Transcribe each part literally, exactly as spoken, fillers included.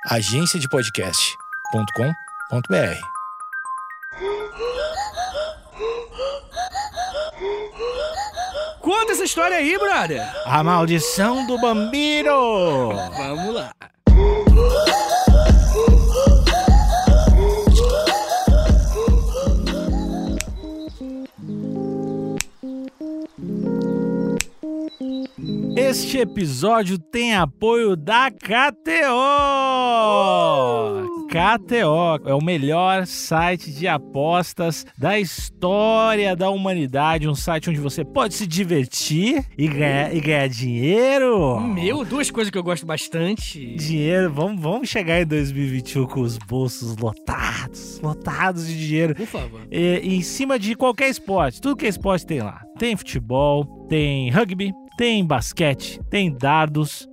agência de podcast ponto com ponto b r. Conta essa história aí, brother. A maldição do Bambino. Vamos lá. Este episódio tem apoio da K T O! K T O é o melhor site de apostas da história da humanidade, um site onde você pode se divertir e ganhar, e ganhar dinheiro. Meu, duas coisas que eu gosto bastante. Dinheiro, vamos, vamos chegar em dois mil e vinte e um com os bolsos lotados, lotados de dinheiro. Por favor. E, em cima de qualquer esporte, tudo que é esporte tem lá. Tem futebol, tem rugby, tem basquete, tem dardos,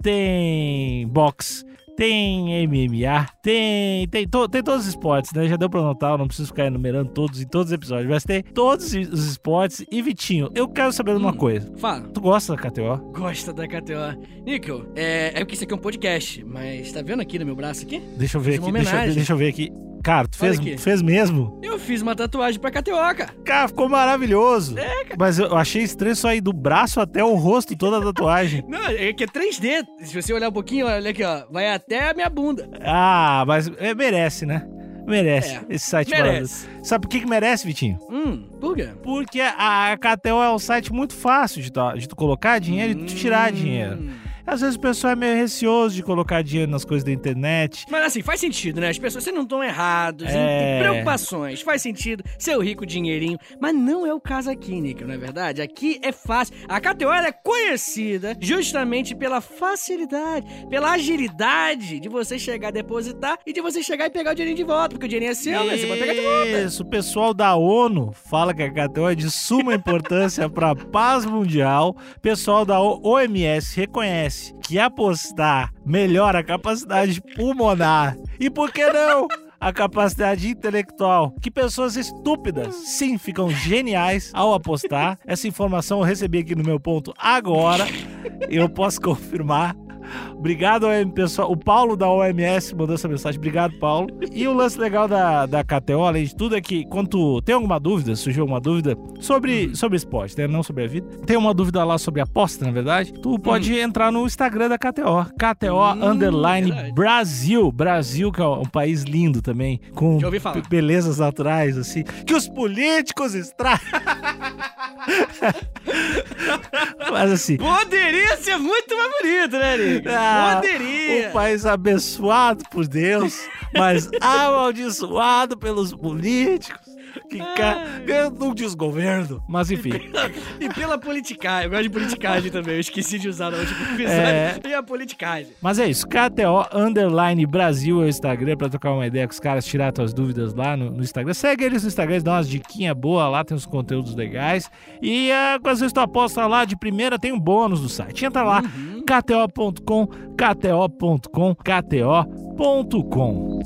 tem boxe, tem M M A, tem, tem, to, tem todos os esportes, né? Já deu pra notar, eu não preciso ficar enumerando todos em todos os episódios, mas tem todos os esportes. E Vitinho, eu quero saber de uma hum, coisa. Fala. Tu gosta da K T O? Gosta da K T O. Níquel, é, é porque isso aqui é um podcast, mas tá vendo aqui no meu braço aqui? Deixa eu ver Fiz aqui, uma deixa, homenagem. deixa eu ver aqui. Cara, tu fez, fez mesmo? Eu fiz uma tatuagem pra K T O, cara. Cara, ficou maravilhoso. É, cara. Mas eu achei estranho só ir do braço até o rosto, toda a tatuagem. Não, é que é três D. Se você olhar um pouquinho, olha aqui, ó. Vai até a minha bunda. Ah, mas é, merece, né? Merece. É, esse site merece. maravilhoso. Sabe por que que merece, Vitinho? Hum, por quê? Porque a K T O é um site muito fácil de tu, de tu colocar dinheiro hum. e tu tirar dinheiro. Às vezes o pessoal é meio receoso de colocar dinheiro nas coisas da internet. Mas assim, faz sentido, né? As pessoas vocês não estão errados, É. em preocupações. Faz sentido ser o rico dinheirinho. Mas não é o caso aqui, Níquel, não é verdade? Aqui é fácil. A K T O ela é conhecida justamente pela facilidade, pela agilidade de você chegar a depositar e de você chegar e pegar o dinheirinho de volta. Porque o dinheirinho é seu, né? Você pode pegar de volta. Isso, o pessoal da ONU fala que a K T O é de suma importância para a paz mundial. O pessoal da O M S reconhece que apostar melhora a capacidade pulmonar. E por que não? A capacidade intelectual. Que pessoas estúpidas, sim, ficam geniais ao apostar. Essa informação eu recebi aqui no meu ponto agora. Eu posso confirmar. Obrigado, pessoal. O Paulo da O M S mandou essa mensagem. Obrigado, Paulo. E o lance legal da, da K T O, além de tudo, é que quando tu tem alguma dúvida, surgiu alguma dúvida sobre, sobre esporte, né? Não sobre a vida. Tem uma dúvida lá sobre aposta, na verdade. Tu pode hum. entrar no Instagram da K T O. K T O hum, underline verdade. Brasil. Brasil, que é um país lindo também. Com belezas naturais, assim. Que os políticos estragam. Mas assim... Poderia ser muito mais bonito, né, Nick? Ah, Poderia. Um país abençoado por Deus, mas amaldiçoado pelos políticos que ganham um desgoverno. Mas enfim. E pela, e pela politicagem. Eu gosto de politicagem também. Eu esqueci de usar no último episódio. É. E a politicagem. Mas é isso. K T O underline Brasil é o Instagram pra trocar uma ideia com os caras, tirar tuas dúvidas lá no, no Instagram. Segue eles no Instagram, dá umas diquinhas boas lá, tem uns conteúdos legais. E uh, às vezes tu aposta lá de primeira, tem um bônus do site. Entra lá, uhum. K T O ponto com, K T O ponto com, K T O ponto com.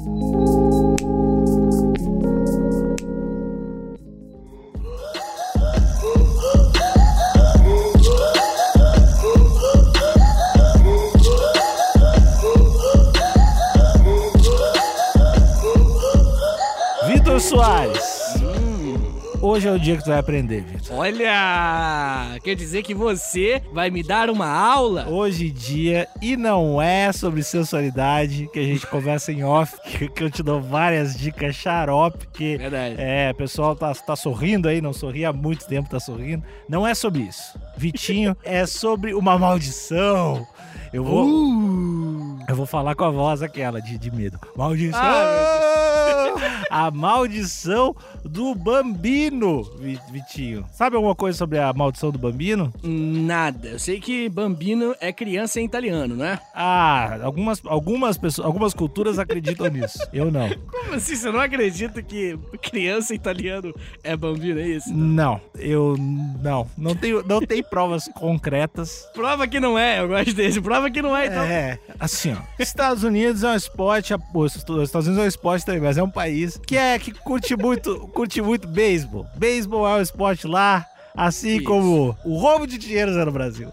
Vitor Soares, hum. hoje é o dia que tu vai aprender, Vitor. Olha, quer dizer que você vai me dar uma aula? Hoje em dia, e não é sobre sensualidade, que a gente conversa em off, que, que eu te dou várias dicas xarope, que verdade. É, o pessoal tá, tá sorrindo aí, não sorria há muito tempo, tá sorrindo. Não é sobre isso. Vitinho, é sobre uma maldição. Eu vou... Uh. Eu vou falar com a voz aquela de, de medo. Maldição! Ah, a maldição do Bambino, Vitinho. Sabe alguma coisa sobre a maldição do Bambino? Nada. Eu sei que Bambino é criança em italiano, não é? Ah, algumas, algumas pessoas, algumas culturas acreditam nisso. Eu não. Como assim? Você não acredita que criança em italiano é Bambino, é isso? Não, eu não. Não tenho, não tem provas concretas. Prova que não é, eu gosto desse. Prova que não é, então. É, assim, ó. Estados Unidos é um esporte, pô, os Estados Unidos é um esporte também, mas é um país que é que curte muito, curte muito beisebol. Beisebol é um esporte lá Assim Isso. como o roubo de dinheiro no Brasil.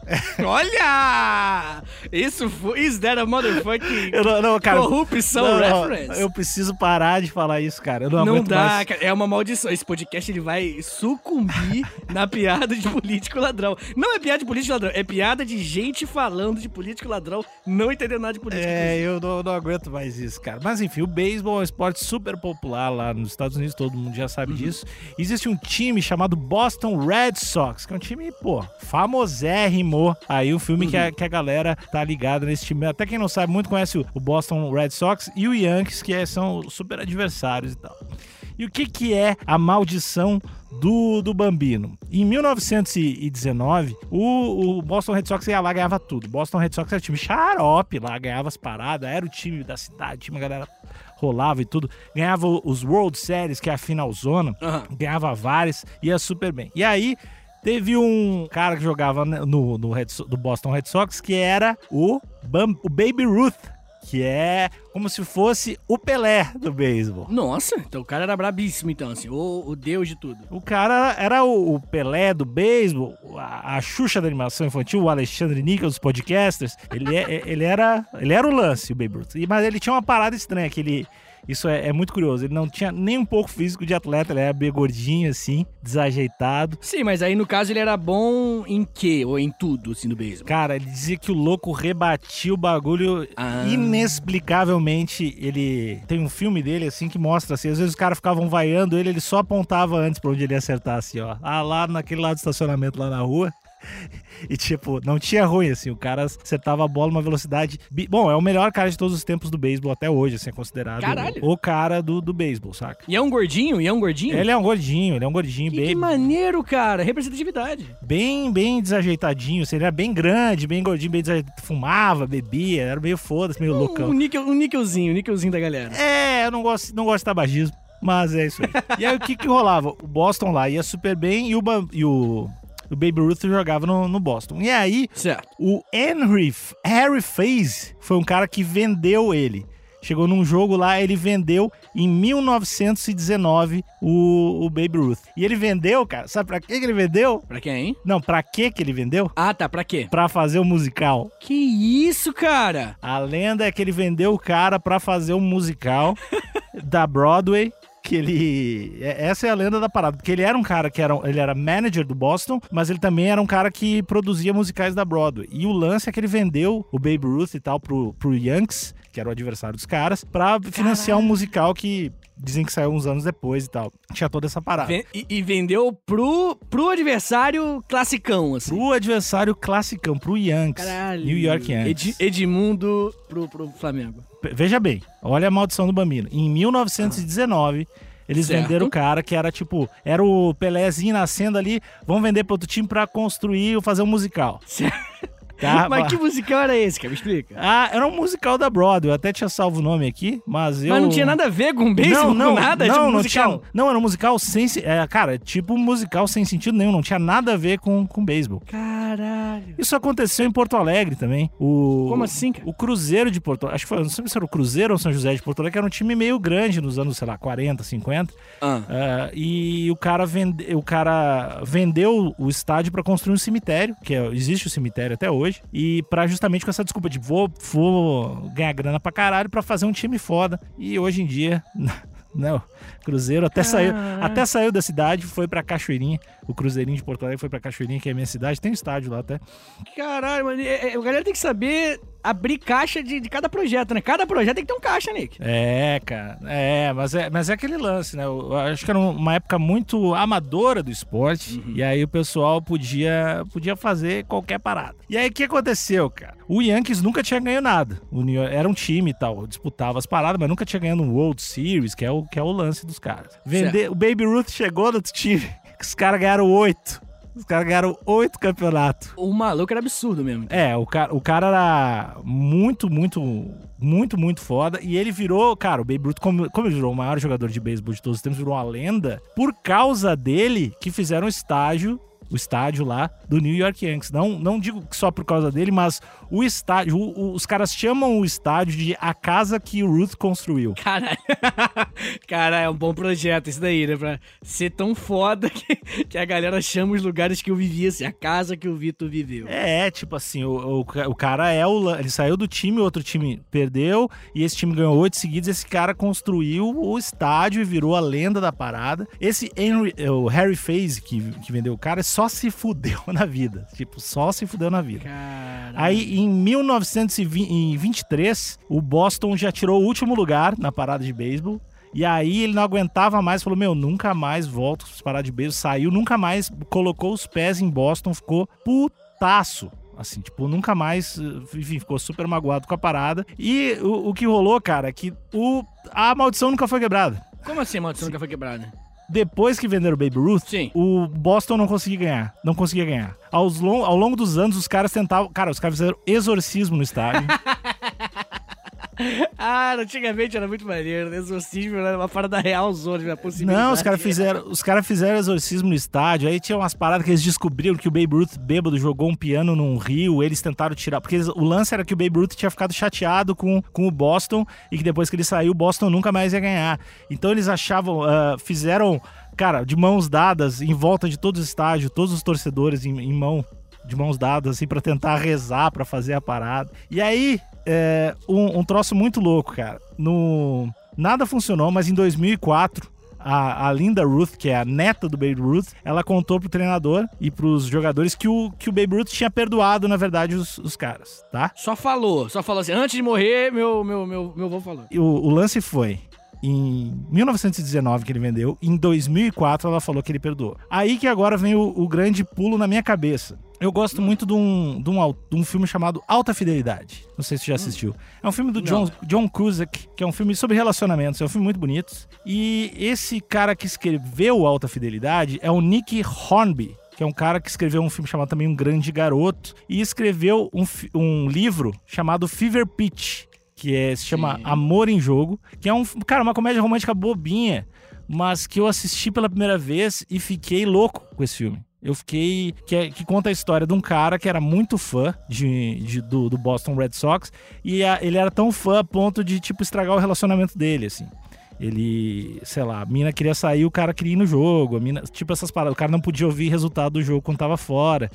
Olha! Isso foi... Is that a motherfucking Eu não, não, cara, corrupção não, não, reference? eu preciso parar de falar isso, cara. Eu não, Não aguento dá, mais. cara. É uma maldição. Esse podcast ele vai sucumbir na piada de político ladrão. Não é piada de político ladrão, é piada de gente falando de político ladrão, não entendendo nada de política. É, eu não, não aguento mais isso, cara. Mas enfim, o beisebol é um esporte super popular lá nos Estados Unidos, todo mundo já sabe Uhum. disso. Existe um time chamado Boston Red Sox, que é um time, pô, famosérrimo. Aí o filme Uhum. que, a, que a galera tá ligada nesse time. Até quem não sabe muito conhece o, o Boston Red Sox e o Yankees, que é, são super adversários e tal. E o que que é a maldição do, do Bambino? Em mil novecentos e dezenove, o, o Boston Red Sox ia lá, ganhava tudo. Boston Red Sox era o time xarope lá, ganhava as paradas, era o time da cidade, tinha uma galera rolava e tudo. Ganhava os World Series, que é a finalzona, Aham. ganhava várias, ia super bem. E aí, teve um cara que jogava no, no Red So- do Boston Red Sox, que era o, Bam- o Baby Ruth, que é como se fosse o Pelé do beisebol. Nossa, então o cara era brabíssimo, então, assim, o, o deus de tudo. O cara era o, o Pelé do beisebol, a, a Xuxa da animação infantil, o Alexandre Nichols dos podcasters. Ele, é- ele, era, ele era o lance, o Baby Ruth. E- Mas ele tinha uma parada estranha, que ele... Isso é, é muito curioso. Ele não tinha nem um pouco físico de atleta, ele era bem gordinho, assim, desajeitado. Sim, mas aí no caso ele era bom em quê? Ou em tudo, assim, do beisebol? Cara, ele dizia que o louco rebatia o bagulho Ah. inexplicavelmente. Ele tem um filme dele, assim, que mostra, assim, às vezes os caras ficavam vaiando ele, ele só apontava antes pra onde ele ia acertar, assim, ó. Ah, lá naquele lado do estacionamento, lá na rua. E, tipo, não tinha ruim, assim, o cara acertava a bola numa velocidade... bi- Bom, é o melhor cara de todos os tempos do beisebol até hoje, assim, é considerado Caralho. o, o cara do, do beisebol, saca? E é um gordinho? E é um gordinho? Ele é um gordinho, ele é um gordinho, Que, bem, que maneiro, cara. Representatividade. bem, bem desajeitadinho, assim, ele era bem grande, bem gordinho, bem desajeitado, fumava, bebia, era meio foda-se, meio loucão. Um, níquel, um níquelzinho, um níquelzinho da galera. É, eu não gosto, não gosto de tabagismo, mas é isso aí. E aí o que que rolava? O Boston lá ia super bem e o, Bam- e o, o Baby Ruth jogava no, no Boston. E aí Certo. o Henry, Harry Faze foi um cara que vendeu ele. Chegou num jogo lá, ele vendeu em mil novecentos e dezenove o, o Baby Ruth. E ele vendeu, cara, sabe pra que que ele vendeu? Pra quem? Não, pra que que ele vendeu? Ah, tá. Pra quê? Pra fazer o musical. Que isso, cara? A lenda é que ele vendeu o cara pra fazer um musical da Broadway. Que ele... é- Essa é a lenda da parada. Porque ele era um cara que era... Ele era manager do Boston, mas ele também era um cara que produzia musicais da Broadway. E o lance é que ele vendeu o Baby Ruth e tal pro, pro Yankees, que era o adversário dos caras, pra financiar um musical que dizem que saiu uns anos depois e tal. Tinha toda essa parada. Ven- e, e vendeu pro, pro adversário classicão, assim. Pro adversário classicão, pro Yankees. Caralho. New York Yankees. Ed- Edmundo pro, pro Flamengo. P- Veja bem, olha a maldição do Bambino. Em mil novecentos e dezenove, eles Certo. venderam o cara que era tipo, era o Pelézinho nascendo ali, vão vender pro outro time pra construir ou fazer um musical. Tá? Mas que musical era esse, cara? Me explica. Ah, era um musical da Broadway, eu até tinha salvo o nome aqui, mas eu... Mas não tinha nada a ver com beisebol, não, não, com nada? não, tipo, não musical. tinha, não, era um musical sem, se- é, cara, tipo um musical sem sentido nenhum, não tinha nada a ver com, com beisebol. Caralho. Isso aconteceu em Porto Alegre também. O, Como assim, cara? O Cruzeiro de Porto Alegre, acho que foi, não sei se era o Cruzeiro ou São José de Porto Alegre, que era um time meio grande nos anos, sei lá, quarenta, cinquenta. Ah. Ah, e o cara, vende, o cara vendeu o estádio pra construir um cemitério, que é- existe o cemitério até hoje, e pra justamente com essa desculpa de vou, vou ganhar grana pra caralho pra fazer um time foda. E hoje em dia, não, Cruzeiro até saiu, até saiu da cidade, foi pra Cachoeirinha, o Cruzeirinho de Porto Alegre foi pra Cachoeirinha, que é a minha cidade, tem um estádio lá até. Caralho, mano. É, é, a galera tem que saber abrir caixa de, de cada projeto, né? Cada projeto tem que ter um caixa, Nick. É, cara, é, mas é, mas é aquele lance, né? Eu acho que era uma época muito amadora do esporte, e aí o pessoal podia, podia fazer qualquer parada. E aí o que aconteceu, cara? O Yankees nunca tinha ganho nada. O New York, era um time e tal, disputava as paradas, mas nunca tinha ganhado um World Series, que é o, que é o lance dos caras. Vender, o Baby Ruth chegou no time, os caras ganharam oito. Os caras ganharam oito campeonatos. O maluco era absurdo mesmo. É, o cara, o cara era muito, muito, muito, muito foda. E ele virou, cara, o Babe Ruth, como, como ele virou o maior jogador de beisebol de todos os tempos, virou uma lenda. Por causa dele, que fizeram estágio o estádio lá do New York Yankees. Não, não digo que só por causa dele, mas o estádio, o, o, os caras chamam o estádio de a casa que o Ruth construiu. Caralho. Cara, é um bom projeto isso daí, né? Pra ser tão foda que, que a galera chama os lugares que eu vivi, assim, a casa que o Vitor viveu. É, tipo assim, o, o, o cara é o... Ele saiu do time, o outro time perdeu, e esse time ganhou oito seguidos, esse cara construiu o estádio e virou a lenda da parada. Esse Henry, o Harry Faze, que, que vendeu o cara, só se fudeu na vida. Tipo, só se fudeu na vida. Caralho. Aí, em mil novecentos e vinte e três, o Boston já tirou o último lugar na parada de beisebol. E aí ele não aguentava mais, falou, meu, nunca mais volto para parar de beisebol. Saiu, nunca mais colocou os pés em Boston, ficou putaço. Assim, tipo, nunca mais, enfim, ficou super magoado com a parada. E o, o que rolou, cara, é que o, a maldição nunca foi quebrada. Como assim a maldição nunca foi quebrada? Depois que venderam o Babe Ruth, Sim. o Boston não conseguia ganhar. Não conseguia ganhar. Aos long, ao longo dos anos, os caras tentavam... Cara, os caras fizeram exorcismo no estádio. Ah, antigamente era muito maneiro. Exorcismo era uma parada real zona, possibilidade. Não, os caras fizeram, os cara fizeram exorcismo no estádio. Aí tinha umas paradas que eles descobriram que o Babe Ruth, bêbado, jogou um piano num rio. Eles tentaram tirar... Porque eles, o lance era que o Babe Ruth tinha ficado chateado com, com o Boston e que depois que ele saiu, o Boston nunca mais ia ganhar. Então eles achavam... Uh, fizeram, cara, de mãos dadas, em volta de todo o estádio, todos os torcedores em, em mão... de mãos dadas, assim, pra tentar rezar, pra fazer a parada. E aí, é, um, um troço muito louco, cara. No... Nada funcionou, mas em dois mil e quatro, a, a Linda Ruth, que é a neta do Babe Ruth, ela contou pro treinador e pros jogadores que o, que o Babe Ruth tinha perdoado, na verdade, os, os caras, tá? Só falou, só falou assim, antes de morrer, meu, meu, meu, meu avô falou. E o, o lance foi... Em mil novecentos e dezenove que ele vendeu, em dois mil e quatro ela falou que ele perdoou. Aí que agora vem o, o grande pulo na minha cabeça. Eu gosto muito de um, de, um, de um filme chamado Alta Fidelidade. Não sei se você já assistiu. É um filme do John, John Cusack, que é um filme sobre relacionamentos. É um filme muito bonito. E esse cara que escreveu Alta Fidelidade é o Nick Hornby, que é um cara que escreveu um filme chamado também Um Grande Garoto. E escreveu um, um livro chamado Fever Pitch, que é, se chama Sim. Amor em Jogo, que é um, cara, uma comédia romântica bobinha, mas que eu assisti pela primeira vez e fiquei louco com esse filme. Eu fiquei... Que, é, que conta a história de um cara que era muito fã de, de, do, do Boston Red Sox e a, ele era tão fã a ponto de, tipo, estragar o relacionamento dele, assim. Ele, sei lá, a mina queria sair, o cara queria ir no jogo, a mina, tipo essas paradas. O cara não podia ouvir resultado do jogo quando tava fora.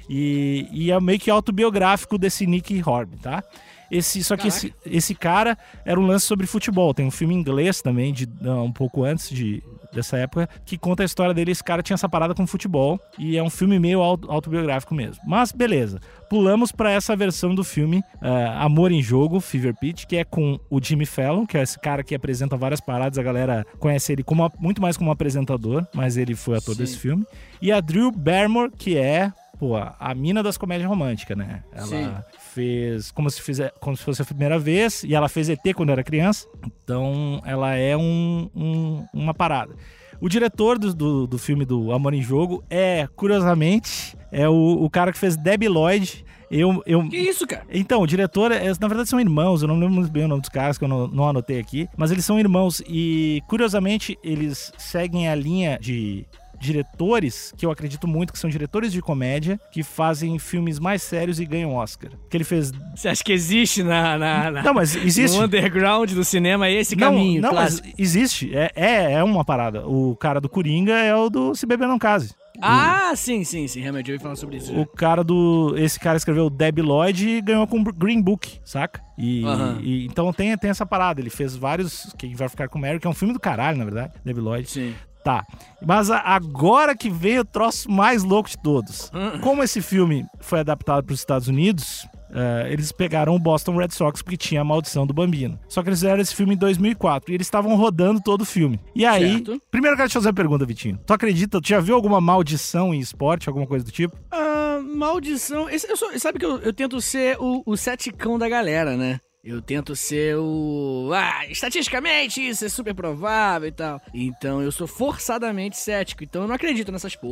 E, e é meio que autobiográfico desse Nick Hornby, tá? Esse, só que esse, esse cara era um lance sobre futebol. Tem um filme em inglês também, de, um pouco antes de, dessa época, que conta a história dele. Esse cara tinha essa parada com futebol e é um filme meio auto, autobiográfico mesmo. Mas beleza, pulamos pra essa versão do filme, uh, Amor em Jogo, Fever Pitch, que é com o Jimmy Fallon, que é esse cara que apresenta várias paradas. A galera conhece ele como, muito mais como apresentador, mas ele foi ator Sim. desse filme. E a Drew Barrymore, que é... Pô, a mina das comédias românticas, né? Ela Sim. fez como se, fizer, como se fosse a primeira vez, e ela fez E T quando era criança, então ela é um, um, uma parada. O diretor do, do, do filme do Amor em Jogo é, curiosamente, é o, o cara que fez Debi Lloyd. Eu, eu... Que isso, cara? Então, o diretor, é, na verdade são irmãos, eu não lembro muito bem o nome dos caras, que eu não, não anotei aqui, mas eles são irmãos e, curiosamente, eles seguem a linha de... diretores, que eu acredito muito que são diretores de comédia, que fazem filmes mais sérios e ganham Oscar. Que ele fez... Você acha que existe na, na, na... Não, mas existe. No underground do cinema esse não, caminho, Não, clássico. mas existe. É, é, é uma parada. O cara do Coringa é o do Se Beber Não Case. Ah, o... sim, sim, sim. Realmente, eu ia falar sobre isso. O cara do... Esse cara escreveu Debi Lloyd e ganhou com Green Book, saca? E, uhum. e, então tem, tem essa parada. Ele fez vários... Quem Vai Ficar com Mary, que é um filme do caralho, na verdade. Debi Lloyd. Sim. Tá, mas agora que veio o troço mais louco de todos. Como esse filme foi adaptado para os Estados Unidos, uh, eles pegaram o Boston Red Sox porque tinha a maldição do Bambino. Só que eles fizeram esse filme em dois mil e quatro e eles estavam rodando todo o filme. E aí, certo. Primeiro eu quero te fazer uma pergunta, Vitinho. Tu acredita, tu já viu alguma maldição em esporte, alguma coisa do tipo? Ah, maldição... Esse, eu sou, sabe que eu, eu tento ser o, o seticão da galera, né? Eu tento ser o... Ah, estatisticamente isso é super provável e tal. Então eu sou forçadamente cético. Então eu não acredito nessas porra.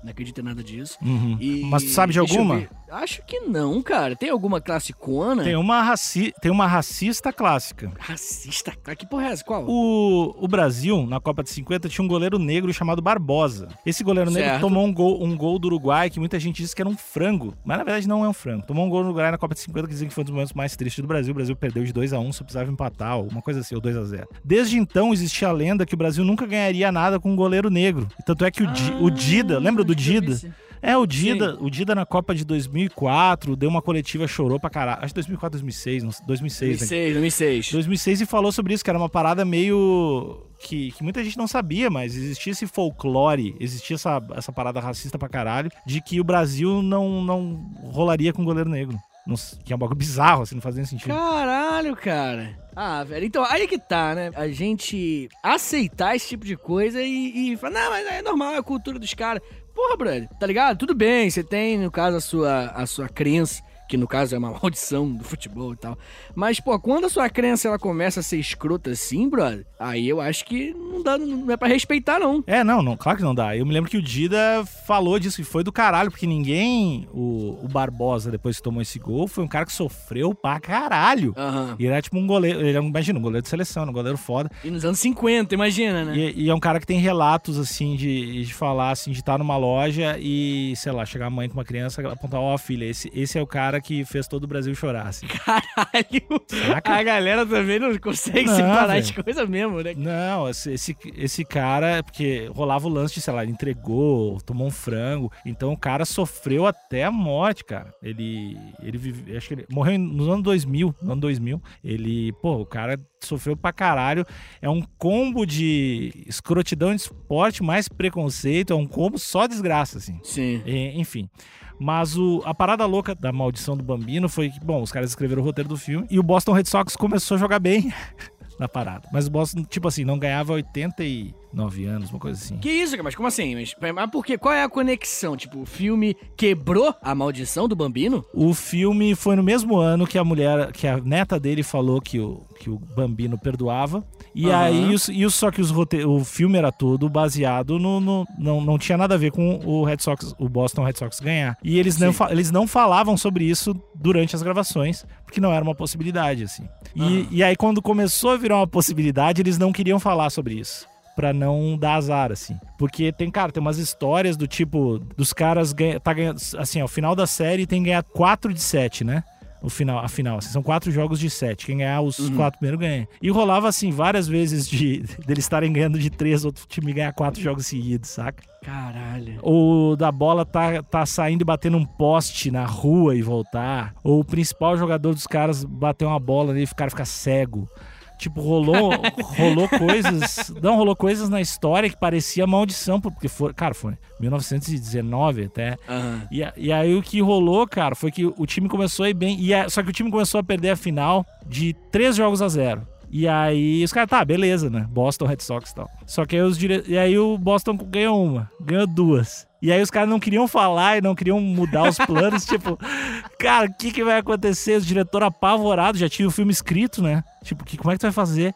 Não acredito em nada disso. Uhum. E... Mas tu sabe de deixa eu alguma? ver. Acho que não, cara. Tem alguma classicona? Tem uma, raci... Tem uma racista clássica. Racista? Que porra é essa? Qual? O, o Brasil, na Copa de cinquenta, tinha um goleiro negro chamado Barbosa. Esse goleiro negro Certo. tomou um gol, um gol do Uruguai, que muita gente disse que era um frango. Mas na verdade não é um frango. Tomou um gol do Uruguai na Copa de cinquenta, que dizem que foi um dos momentos mais tristes do Brasil. O Brasil perdeu de dois a um, só precisava empatar, ou uma coisa assim, ou dois a zero. Desde então existia a lenda que o Brasil nunca ganharia nada com um goleiro negro. E tanto é que o, Di, o Dida, lembra do Dida? É, o Dida, o Dida na Copa de dois mil e quatro deu uma coletiva, chorou pra caralho. Acho que dois mil e quatro, dois mil e seis, não, dois mil e seis. dois mil e seis, dois mil e seis. dois mil e seis e falou sobre isso, que era uma parada meio... Que, que muita gente não sabia, mas existia esse folclore, existia essa, essa parada racista pra caralho, de que o Brasil não, não rolaria com goleiro negro. Não, que é um bagulho bizarro, assim, não faz nem sentido. Caralho, cara. Ah, velho, então aí que tá, né? A gente aceitar esse tipo de coisa e, e falar, não, mas é normal, é a cultura dos caras. Porra, brother, tá ligado? Tudo bem, você tem, no caso, a sua, a sua crença, que no caso é uma maldição do futebol e tal. Mas, pô, quando a sua crença ela começa a ser escrota assim, brother, aí eu acho que não dá, não é pra respeitar, não. É, não, não, claro que não dá. Eu me lembro que o Dida falou disso, que foi do caralho, porque ninguém, o, o Barbosa, depois que tomou esse gol, foi um cara que sofreu pra caralho. Uhum. E ele era tipo um goleiro, ele era, imagina, um goleiro de seleção, um goleiro foda. E nos anos cinquenta, imagina, né? E, e é um cara que tem relatos, assim, de, de falar, assim, de estar numa loja e, sei lá, chegar a mãe com uma criança e apontar, ó, oh, filha, esse, esse é o cara que fez todo o Brasil chorar, assim. Caralho! Saca? A galera também não consegue Não, separar véio. as coisas mesmo, né? Não, esse, esse, esse cara, porque rolava o lance de, sei lá, ele entregou, tomou um frango, então o cara sofreu até a morte, cara. Ele, ele vive, acho que ele morreu nos anos dois mil, no ano dois mil. Ele, pô, o cara sofreu pra caralho. É um combo de escrotidão de esporte mais preconceito, é um combo só desgraça, assim. Sim. E, enfim. Mas o, a parada louca da maldição do Bambino foi que, bom, os caras escreveram o roteiro do filme e o Boston Red Sox começou a jogar bem na parada. Mas o Boston, tipo assim, não ganhava oitenta e nove anos, uma coisa assim. Que isso, cara? Mas como assim? Mas, mas por quê? Qual é a conexão? Tipo, o filme quebrou a maldição do Bambino? O filme foi no mesmo ano que a mulher, que a neta dele falou que o, que o Bambino perdoava. E Uhum. aí, isso, isso só que os rote... o filme era todo baseado no... no não, não tinha nada a ver com o Red Sox, o Boston Red Sox ganhar. E eles não, fa... eles não falavam sobre isso durante as gravações, porque não era uma possibilidade, assim. E, Uhum. e aí, quando começou a virar uma possibilidade, eles não queriam falar sobre isso. Pra não dar azar, assim. Porque tem, cara, tem umas histórias do tipo, dos caras ganha, tá ganhando, assim, ao final da série tem que ganhar quatro de sete, né? O final, a final, assim, são quatro jogos de sete. Quem ganhar os uhum. quatro primeiros ganha. E rolava, assim, várias vezes de deles estarem ganhando de três, outro time ganhar quatro jogos seguidos, saca? Caralho. Ou da bola tá, tá saindo e batendo um poste na rua e voltar. Ou o principal jogador dos caras bater uma bola e o cara ficar cego. Tipo, rolou, rolou coisas... Não, rolou coisas na história que parecia maldição, porque foi... Cara, foi mil novecentos e dezenove até. Uhum. E, e aí o que rolou, cara, foi que o time começou a ir bem... E a, só que o time começou a perder a final de três jogos a zero. E aí os caras, tá, beleza, né? Boston, Red Sox e tal. Só que aí os dire... E aí o Boston ganhou uma, ganhou duas. E aí os caras não queriam falar e não queriam mudar os planos, tipo... Cara, o que que vai acontecer? O diretor apavorado, já tinha o filme escrito, né? Tipo, que, como é que tu vai fazer?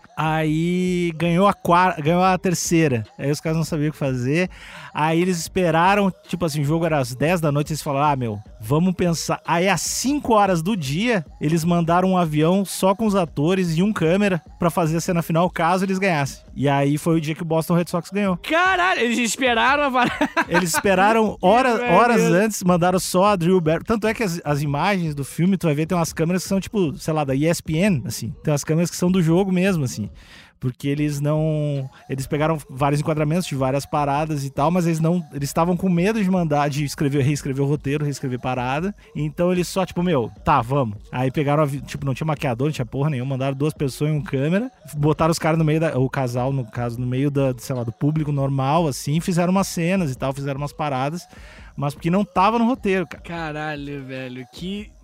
Aí ganhou a quarta, ganhou a terceira. Aí os caras não sabiam o que fazer. Aí eles esperaram, tipo assim, o jogo era às dez da noite, eles falaram, ah, meu, vamos pensar. Aí às cinco horas do dia, eles mandaram um avião só com os atores e um câmera pra fazer a cena final, caso eles ganhassem. E aí foi o dia que o Boston Red Sox ganhou. Caralho, eles esperaram a... Eles esperaram horas, horas antes, mandaram só a Drew Barrymore. Tanto é que as, as imagens do filme, tu vai ver, tem umas câmeras que são tipo, sei lá, da E S P N, assim. Tem umas câmeras que são do jogo mesmo, assim. Porque eles não... Eles pegaram vários enquadramentos de várias paradas e tal, mas eles não... Eles estavam com medo de mandar, de escrever, reescrever o roteiro, reescrever parada. Então eles só, tipo, meu, tá, vamos. Aí pegaram, tipo, não tinha maquiador, não tinha porra nenhuma, mandaram duas pessoas em um câmera, botaram os caras no meio da... O casal, no caso, no meio da, sei lá, do público normal, assim, fizeram umas cenas e tal, fizeram umas paradas, mas porque não tava no roteiro, cara. Caralho, velho, que loucura.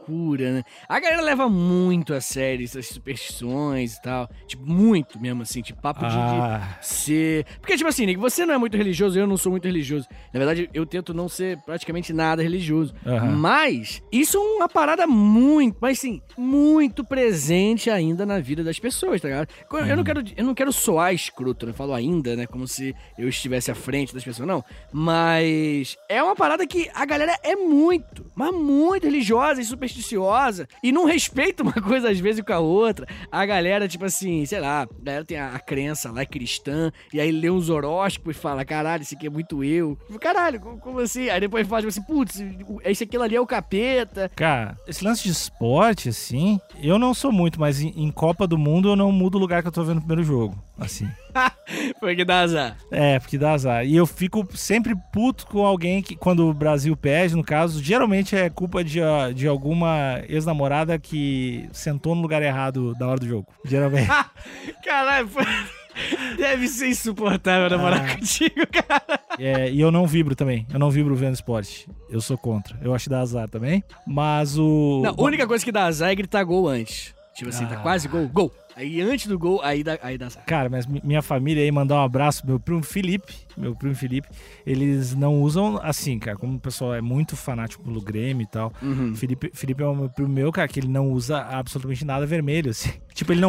loucura, né? A galera leva muito a sério essas superstições e tal. Tipo, muito mesmo, assim. Tipo, papo de, Ah. de ser... Porque, tipo assim, Nick, você não é muito religioso, eu não sou muito religioso. Na verdade, eu tento não ser praticamente nada religioso. Aham. Mas isso é uma parada muito, mas sim, muito presente ainda na vida das pessoas, tá ligado? Eu, eu não quero, eu não quero soar escroto, né? Eu falo ainda, né? Como se eu estivesse à frente das pessoas, não. Mas é uma parada que a galera é muito, mas muito religiosa e supersticiosa e não respeita uma coisa às vezes com a outra. A galera, tipo assim, sei lá, a galera tem a, a crença lá cristã e aí lê uns horóscopos e fala, caralho, esse aqui é muito eu. Caralho, como, como assim? Aí depois fala, tipo assim, putz, esse aquilo ali é o capeta. Cara, esse lance de esporte, assim, eu não sou muito, mas em, em Copa do Mundo eu não mudo o lugar que eu tô vendo o primeiro jogo, assim. Foi que dá azar. É, porque dá azar. E eu fico sempre puto com alguém que, quando o Brasil perde, no caso, geralmente é culpa de, de alguma ex-namorada que sentou no lugar errado da hora do jogo. Geralmente. Caralho, foi... deve ser insuportável namorar Ah. contigo, cara. É, e eu não vibro também. Eu não vibro vendo esporte. Eu sou contra. Eu acho que dá azar também. Mas o... Não, a única coisa que dá azar é gritar gol antes. Tipo assim, tá Ah. quase gol, gol. Aí antes do gol, aí dá, aí dá azar. Cara, mas mi- minha família aí, mandar um abraço, meu primo Felipe, meu primo Felipe, eles não usam assim, cara, como o pessoal é muito fanático pelo Grêmio e tal. Uhum. Felipe, Felipe é um primo meu, cara, que ele não usa absolutamente nada vermelho, assim. Tipo, ele não...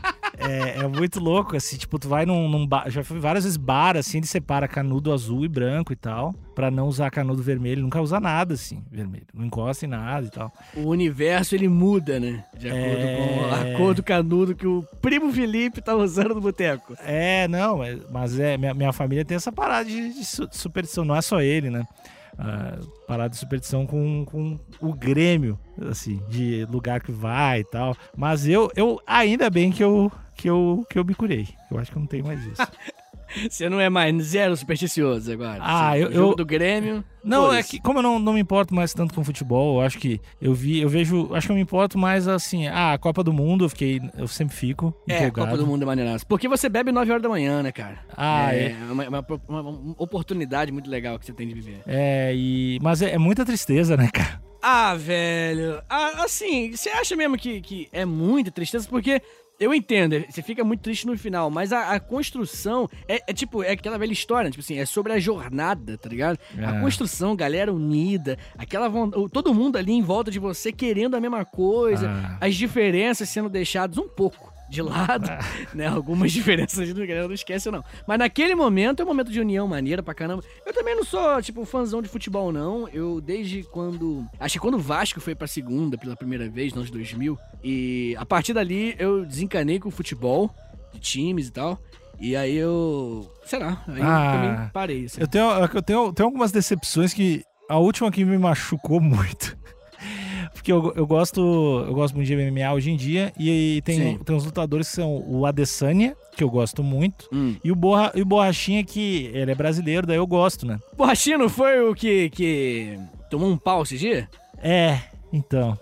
É, é muito louco, assim, tipo, tu vai num, num bar, já fui várias vezes bar, assim, ele separa canudo azul e branco e tal, pra não usar canudo vermelho, nunca usa nada, assim, vermelho, não encosta em nada e tal. O universo, ele muda, né? De acordo É. com a cor do canudo que o primo Felipe tá usando no boteco. É, não, é- mas é, minha, minha família tem essa parada de, de su- superstição, não é só ele, né? Ah, parada de superstição com, com o Grêmio, assim, de lugar que vai e tal. Mas eu, eu ainda bem que eu, que, eu, que eu me curei. Eu acho que eu não tenho mais isso. Você não é mais zero supersticioso agora. Ah, Você- eu- o jogo eu- do Grêmio... Não, é foda-se. que como eu não, não me importo mais tanto com futebol, eu acho que eu vi, eu vejo, acho que eu me importo mais assim, ah, a Copa do Mundo, eu fiquei, eu sempre fico É, a empolgado. Copa do Mundo é maneiraço. Porque você bebe nove horas da manhã, né, cara? Ah, é. é. Uma, uma- uma- uma oportunidade muito legal que você tem de viver. É, e mas é, é muita tristeza, né, cara? Ah, velho. Ah, assim, você acha mesmo que, que é muita tristeza? Porque eu entendo, você fica muito triste no final, mas a, a construção é, é tipo, é aquela velha história, né? Tipo assim, é sobre a jornada, tá ligado? A É. construção, galera unida, aquela vontade, todo mundo ali em volta de você querendo a mesma coisa, Ah. as diferenças sendo deixadas um pouco de lado, né? Algumas diferenças a galera não esquece, não. Mas naquele momento é um momento de união maneira pra caramba. Eu também não sou, tipo, fãzão de futebol, não. Eu, desde quando... Acho que quando o Vasco foi pra segunda pela primeira vez, nos dois mil, e a partir dali eu desencanei com o futebol, de times e tal. E aí eu... Sei lá, aí Ah. eu também parei, assim. Eu tenho, eu tenho, tenho algumas decepções que a última que me machucou muito. Porque eu, eu gosto eu gosto muito de M M A hoje em dia e tem, Sim. tem uns lutadores que são o Adesanya, que eu gosto muito, Hum. e o, Borra, e o Borrachinha, que ele é brasileiro, daí eu gosto, né? Borrachinha não foi o que, que tomou um pau esse dia? É, então.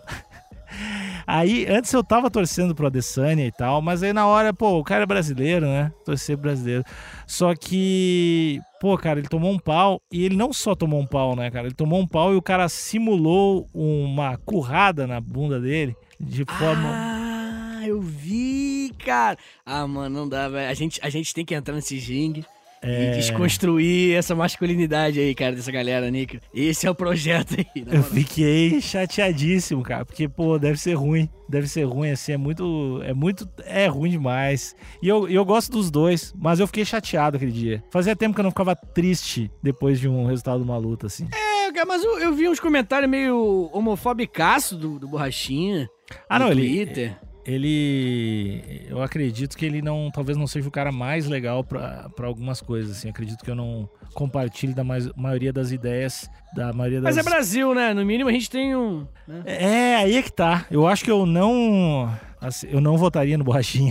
Aí, antes eu tava torcendo pro Adesanya e tal, mas aí na hora, pô, o cara é brasileiro, né? Torcer pro brasileiro. Só que, pô, cara, ele tomou um pau e ele não só tomou um pau, né, cara? Ele tomou um pau e o cara simulou uma currada na bunda dele de forma... Ah, eu vi, cara. Ah, mano, não dá, velho. A gente, a gente tem que entrar nesse ringue É. e desconstruir essa masculinidade aí, cara, dessa galera, Nick. Esse é o projeto aí. na Eu moral. fiquei chateadíssimo, cara, porque, pô, deve ser ruim. Deve ser ruim, assim, é muito... É muito... É ruim demais. E eu, eu gosto dos dois, mas eu fiquei chateado aquele dia. Fazia tempo que eu não ficava triste depois de um resultado de uma luta, assim. É, cara, mas eu, eu vi uns comentários meio homofobicaço do, do Borrachinha. Ah, não, no ele... Twitter. Ele... Eu acredito que ele não... Talvez não seja o cara mais legal pra, pra algumas coisas, assim. Acredito que eu não compartilhe da mais, maioria das ideias, da maioria das... Mas é Brasil, né? No mínimo a gente tem um... né? É, aí é que tá. Eu acho que eu não... assim, eu não votaria no Borrachinha.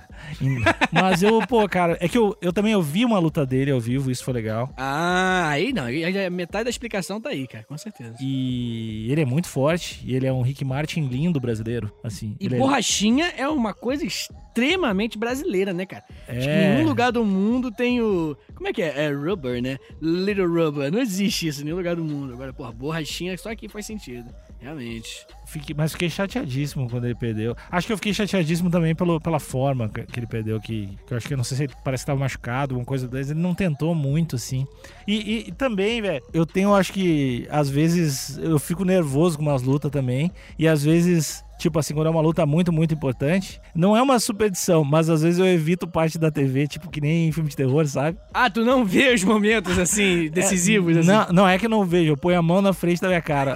Mas eu, pô, cara, é que eu, eu também ouvi uma luta dele ao vivo, isso foi legal. Ah, aí não. Aí já- metade da explicação tá aí, cara, com certeza. E ele é muito forte, e ele é um Rick Martin lindo brasileiro, assim. E ele borrachinha é uma coisa extremamente brasileira, né, cara? é... Acho que em é... nenhum lugar do mundo tem o... Como é que é? É rubber, né? Little rubber. Não existe isso em nenhum lugar do mundo. Agora, porra, borrachinha só aqui faz sentido. Realmente. Fiquei, mas fiquei chateadíssimo quando ele perdeu. Acho que eu fiquei chateadíssimo também pelo, pela forma que, que ele perdeu, que, que eu acho que, eu não sei se ele parece que tava machucado, alguma coisa dessa, ele não tentou muito, assim. E, e, e também, velho, eu tenho, acho que, às vezes, eu fico nervoso com umas lutas também, e às vezes... Tipo assim, quando é uma luta muito, muito importante, não é uma superstição, mas às vezes eu evito parte da T V, tipo que nem em filme de terror, sabe? Ah, tu não vê os momentos, assim, decisivos? É, assim. Não, não é que eu não vejo, eu ponho a mão na frente da minha cara.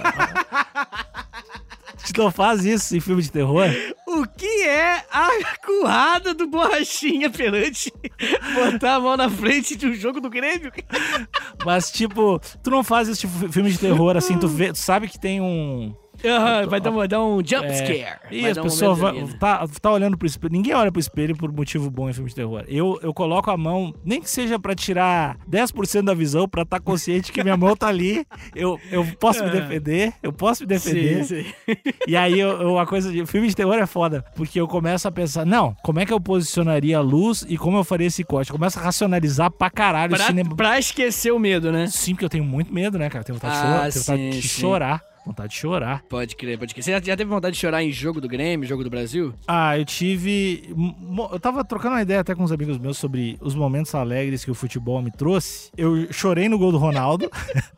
Tu não faz isso em filme de terror? O que é a currada do Borrachinha perante botar a mão na frente de um jogo do Grêmio? Mas, tipo, tu não faz isso tipo filme de terror, assim, tu, vê, tu sabe que tem um... Uhum, vai, dar, vai dar um jump É, scare. e vai as dar um pessoas momento vai, ali, né? tá, tá olhando pro espelho. Ninguém olha pro espelho por motivo bom em filme de terror. Eu, eu coloco a mão, nem que seja pra tirar dez por cento da visão, pra estar tá consciente que minha mão tá ali. Eu, eu posso me defender, eu posso me defender. Sim, sim. E aí, eu, eu, a coisa de filme de terror é foda, porque eu começo a pensar, não, como é que eu posicionaria a luz e como eu faria esse corte? Eu começo a racionalizar pra caralho Pra, o cinema. pra esquecer o medo, né? Sim, porque eu tenho muito medo, né, cara? Eu tenho vontade, Ah, de, chorar, tenho vontade sim, de sim. chorar. Vontade de chorar. Pode crer, pode crer. Você já, já teve vontade de chorar em jogo do Grêmio, jogo do Brasil? Ah, eu tive... Eu tava trocando uma ideia até com uns amigos meus sobre os momentos alegres que o futebol me trouxe. Eu chorei no gol do Ronaldo.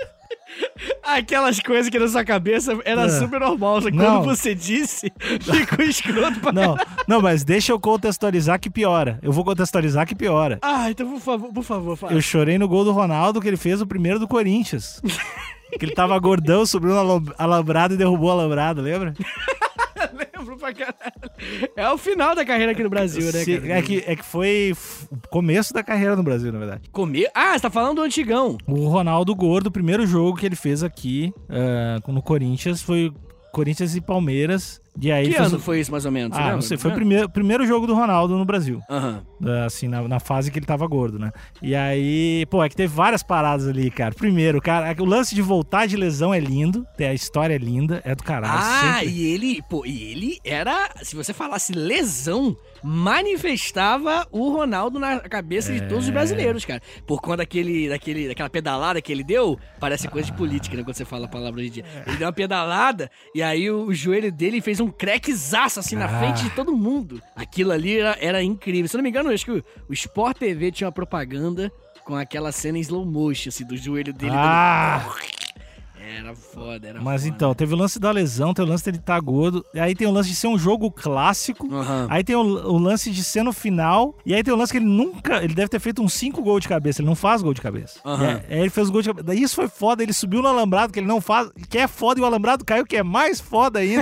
Aquelas coisas que na sua cabeça era É. super normal. Só que Não. quando você disse, ficou escroto pra Não, não, mas deixa eu contextualizar que piora. Eu vou contextualizar que piora. Ah, então por favor, por favor, fala. Eu chorei no gol do Ronaldo, que ele fez o primeiro do Corinthians. Que ele tava gordão, subiu no alambrado e derrubou o alambrado, lembra? Lembro pra caralho. É o final da carreira aqui no Brasil, né, Se- cara? é, que, é que foi f- o começo da carreira no Brasil, na verdade. Comer? Ah, você tá falando do antigão. O Ronaldo Gordo, o primeiro jogo que ele fez aqui ah, no Corinthians foi Corinthians e Palmeiras. E aí Que fez ano o- foi isso, mais ou menos? Você Ah, lembra? não sei, foi o primeiro, primeiro jogo do Ronaldo no Brasil. Aham. Ah, assim, na, na fase que ele tava gordo, né? E aí, pô, é que teve várias paradas ali, cara. Primeiro, cara, o lance de voltar de lesão é lindo, a história é linda, é do caralho. Ah, sempre. e ele, pô, e ele era, se você falasse lesão, manifestava o Ronaldo na cabeça de todos os brasileiros, cara. Por conta daquele, daquele, daquela pedalada que ele deu, parece coisa de política, né, quando você fala a palavra hoje em dia. Ele deu uma pedalada e aí o, o joelho dele fez um crackzaço assim na Ah. frente de todo mundo. Aquilo ali era, era incrível. Se eu não me engano, eu acho que o, o Sport T V tinha uma propaganda com aquela cena em slow motion, assim, do joelho dele. Ah! dando... Era foda, era Mas foda. então, teve o lance da lesão, tem o lance dele estar gordo, aí tem o lance de ser um jogo clássico, Aham. aí tem o, o lance de ser no final, e aí tem o lance que ele nunca, ele deve ter feito uns cinco gols de cabeça, ele não faz gol de cabeça. Aham. E aí, aí ele fez o gol de cabeça, isso foi foda, ele subiu no alambrado, que ele não faz, que é foda, e o alambrado caiu, que é mais foda ainda.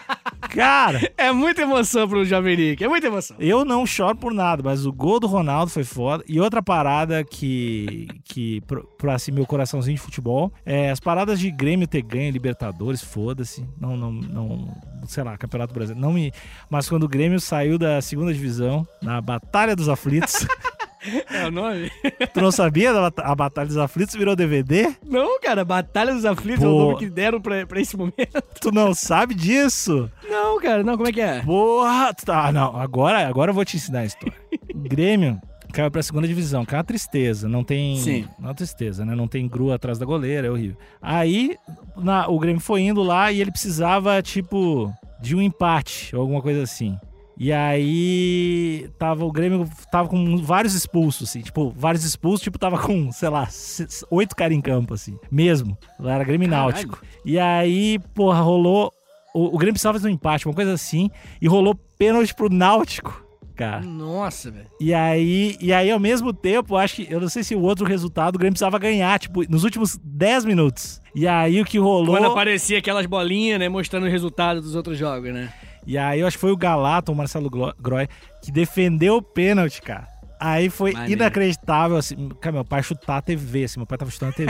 Cara, É muita emoção pro Javerick, é muita emoção. eu não choro por nada, mas o gol do Ronaldo foi foda. E outra parada que, que pro, pro assim, meu coraçãozinho de futebol, é as paradas de Grêmio ter ganho Libertadores, foda-se. Não, não, não, sei lá, Campeonato Brasileiro. Não me, mas quando o Grêmio saiu da segunda divisão, na Batalha dos Aflitos, É o nome? tu não sabia da bata- a Batalha dos Aflitos virou D V D? Não, cara, Batalha dos Aflitos é o Pô. nome que deram pra, pra esse momento. Tu não sabe disso? Não, cara, não, como é que é? Porra, tu tá, não, agora, agora eu vou te ensinar a história. O Grêmio caiu pra segunda divisão, que é uma tristeza, não tem... Sim. Não é uma tristeza, né? Não tem grua atrás da goleira, é horrível. Aí, na- o Grêmio foi indo lá e ele precisava, tipo, de um empate, ou alguma coisa assim. E aí, tava, o Grêmio tava com vários expulsos, assim, tipo, vários expulsos, tipo, tava com, sei lá, se- oito caras em campo, assim, mesmo. Lá era Grêmio Caralho. Náutico. E aí, porra, rolou... O, o Grêmio precisava de um empate, uma coisa assim, e rolou pênalti pro Náutico, cara. Nossa, velho. E aí, e aí, ao mesmo tempo, acho que, eu não sei se o outro resultado, o Grêmio precisava ganhar, tipo, nos últimos dez minutos. E aí, o que rolou... Quando aparecia aquelas bolinhas, né, mostrando o resultado dos outros jogos, né? E aí, eu acho que foi o Galato, o Marcelo Glo- Groy, que defendeu o pênalti, cara. Aí foi Maneiro. inacreditável, assim, cara, meu pai chutar a T V, assim, meu pai tava chutando a T V.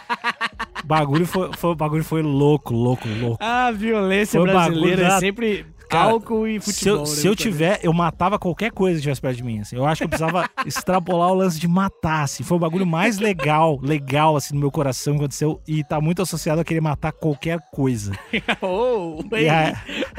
O bagulho foi, foi, o bagulho foi louco, louco, louco. A violência Foi brasileira bagulho da- é sempre Cara, álcool e Se futebol, eu, né, se eu muitas tiver, eu matava qualquer coisa que tivesse perto de mim, assim. Eu acho que eu precisava extrapolar o lance de matar, assim. Foi o bagulho mais legal, legal, assim, no meu coração que aconteceu. E tá muito associado a querer matar qualquer coisa. vezes. oh, E bem. aí,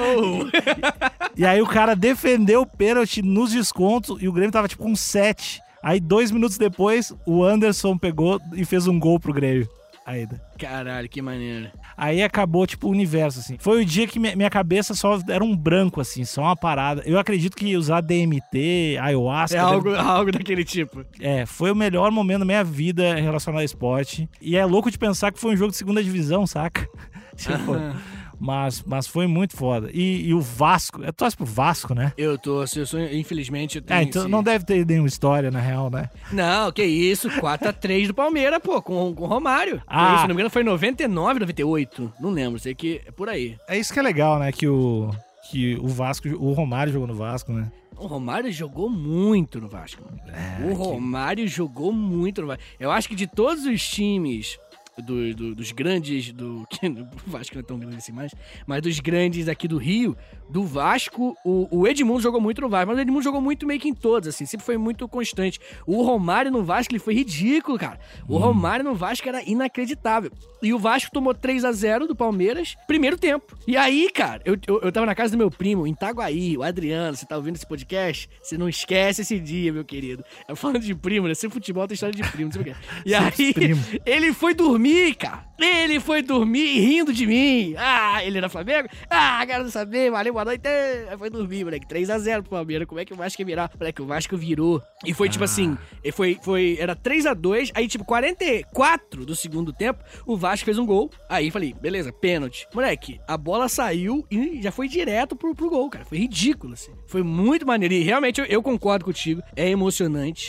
Oh. e aí o cara defendeu o pênalti nos descontos e o Grêmio tava, tipo, com sete. Aí, dois minutos depois, o Anderson pegou e fez um gol pro Grêmio. a ida. Caralho, que maneiro. Aí acabou, tipo, o universo, assim. Foi o dia que minha cabeça só era um branco, assim, só uma parada. Eu acredito que usar D M T, ayahuasca... É algo, deve... algo daquele tipo. É, foi o melhor momento da minha vida relacionado ao esporte. E é louco de pensar que foi um jogo de segunda divisão, saca? Tipo... Mas, mas foi muito foda. E, e o Vasco, eu torço pro Vasco, né? Eu torço, eu sou, infelizmente eu tenho... É, então esse... não deve ter nenhuma história, na real, né? Não, que isso, quatro a três do Palmeiras, pô, com, com o Romário. Ah. Se não me engano foi noventa e nove, noventa e oito, não lembro, sei que é por aí. É isso que é legal, né, que o, que o Vasco, o Romário jogou no Vasco, né? O Romário jogou muito no Vasco. É, o Romário que... jogou muito no Vasco. Eu acho que de todos os times... Do, do, dos grandes, do que o Vasco não é tão grande assim mais, mas dos grandes aqui do Rio, do Vasco, o, o Edmundo jogou muito no Vasco, mas o Edmundo jogou muito meio que em todos, assim, sempre foi muito constante. O Romário no Vasco, ele foi ridículo, cara. O hum. Romário no Vasco era inacreditável. E o Vasco tomou três a zero do Palmeiras, primeiro tempo. E aí, cara, eu, eu, eu tava na casa do meu primo, em Itaguaí, o Adriano, você tá ouvindo esse podcast? Você não esquece esse dia, meu querido. Eu falando de primo, né? Sempre futebol tem história de primo, não sei o que. E aí, ele foi dormir, cara. Ele foi dormir rindo de mim. Ah, ele era Flamengo? Ah, quero saber, valeu, boa noite. Aí foi dormir, moleque. três a zero pro Palmeiras. Como é que o Vasco ia virar? Moleque, o Vasco virou. E foi ah. tipo assim, foi, foi, era três a dois, aí tipo quarenta e quatro do segundo tempo, o Vasco fez um gol. Aí falei, beleza, pênalti. Moleque, a bola saiu e já foi direto pro, pro gol, cara. Foi ridículo, assim. Foi muito maneiro. E realmente eu, eu concordo contigo. É emocionante.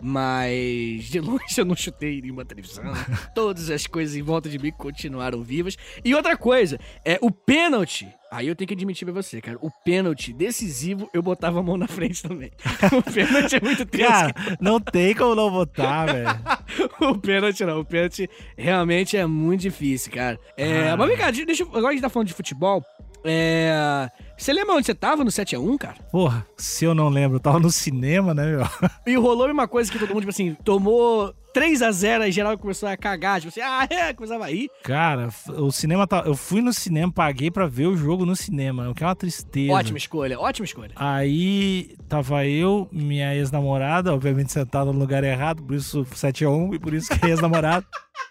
Mas de longe eu não chutei nenhuma televisão. Todas as coisas em volta de mim continuaram vivas. E outra coisa, é o pênalti. Aí eu tenho que admitir pra você, cara. O pênalti decisivo, eu botava a mão na frente também. O pênalti é muito tenso. Cara, não tem como não botar, velho. O pênalti não. O pênalti realmente é muito difícil, cara. É, ah. Mas vem cá, deixa eu... Agora a gente tá falando de futebol. É... Você lembra onde você tava no sete a um, cara? Porra, se eu não lembro, eu tava no cinema, né, meu? E rolou uma coisa que todo mundo, tipo assim, tomou três a zero e geral começou a cagar, tipo assim, ah, é, começava a ir. Cara, o cinema, tá... eu fui no cinema, paguei pra ver o jogo no cinema, o que é uma tristeza. Ótima escolha, ótima escolha. Aí, tava eu, minha ex-namorada, obviamente sentada no lugar errado, por isso sete a um e por isso que é ex-namorado.